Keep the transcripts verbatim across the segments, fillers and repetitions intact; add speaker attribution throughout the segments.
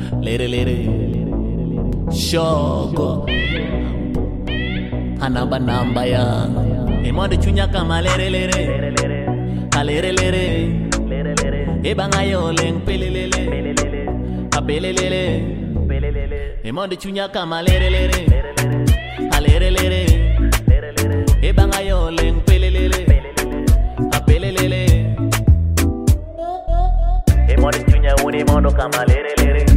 Speaker 1: Lere lere Shoko Anamba namba ya Emondi chunya kama lere lere Alere lere Ebanga yo leng pele lele Apele lele Emondi chunya kama lere lere Alere lere Ebanga yo leng pele lele Apele lele Emondi chunya uni mondo kama lere lere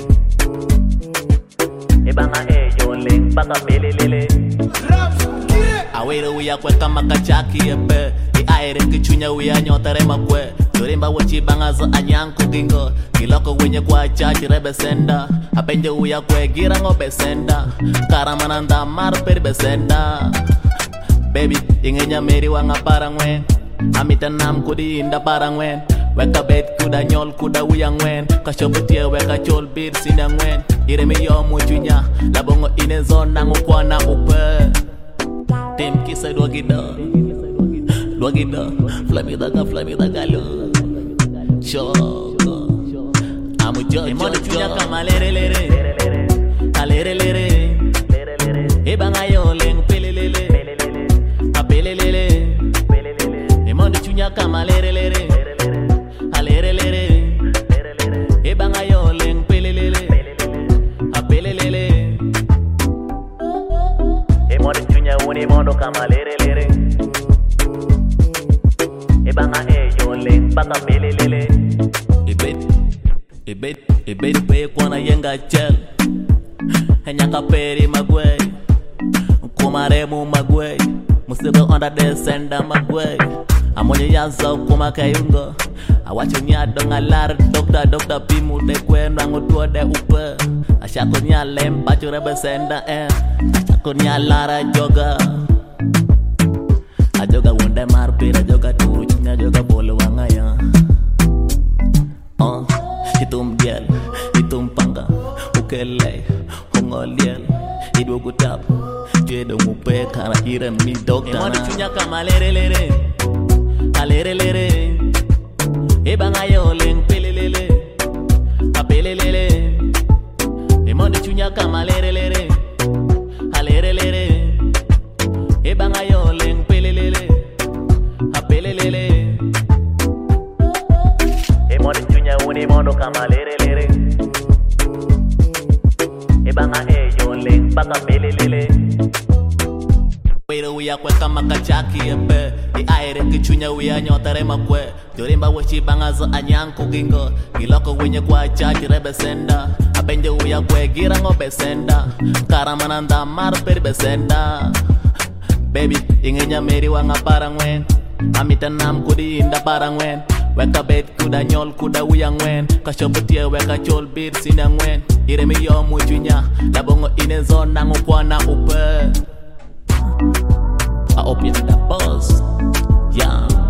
Speaker 1: Ebanga e yo leng paka pele lele Awero uya kwe kama kachaki epe I aere kichunya uya nyotare makwe Yorimba wachi banga za anyanku gingo Kiloko wenye kwa chachi rebe senda Apenje uya kwe girango besenda Karamananda mar peri besenda Baby ingenya meri wanga parangwen Amita nam kudi inda parangwen Weka bet kuda nyol kuda uya ngwen Kashobutie weka chol bir sinda ngwen Iremi yo muchunya Labongo ine zona ngukwana upe Tim kisa dua gida Dua gida Flamida ka flamida galo Shoko Amu jo Emondi chunya kama lere lere Alere lere Ebanga yo leng pele lele Apele lele Emondi chunya kama lere lere Alere lere Ebanga yo leng pele lele Apele lele Emondi chunya uni mondo kama lere lere Ebanga e yo leng paka pele lele Ibet Ibet Ibet pe kwana yenga chel Henyaka peri magway Kumaremu magway Musiko onda desenda magway Amonye yansa kuma kayungo Awacho nyado ngalar dokta dokta pimu de kwenda ngutua de upe Ashako nyalem pacho rebe senda eh Ashako nyalara joga Ajoga wonde marpira joga turuchnya joga bole wangaya Oh Hitum diel Hitum panga Ukele Hongol diel Hidwo kutap Jedo mupe kana ire mi dokta Emondi chunya kama lere lere Alere lere Ebanga yo leng pele lele Apele lele Emondi chunya kama lere lere Alere lere Ebanga yo leng pele lele Apele lele Emondi chunya uni mondo kama lere lere Ebanga e yo leng paka pele lele Wero uya kwe kama kachaki epe I aere kichunya uya nyotare makwe Yorimba wachi banga za anyanku gingo Kiloko wenye kwa chachi rebe senda Apenje uya kwe girango besenda Karamananda mar peri besenda Baby ingenya meri wanga parangwen Amita nam kudi inda parangwen Weka bet kuda nyol kuda uya ngwen Kashobutie weka chol bir sinda ngwen Iremi yo muchunya Labongo ine zona ngukwana upe I hope you're the boss, yeah.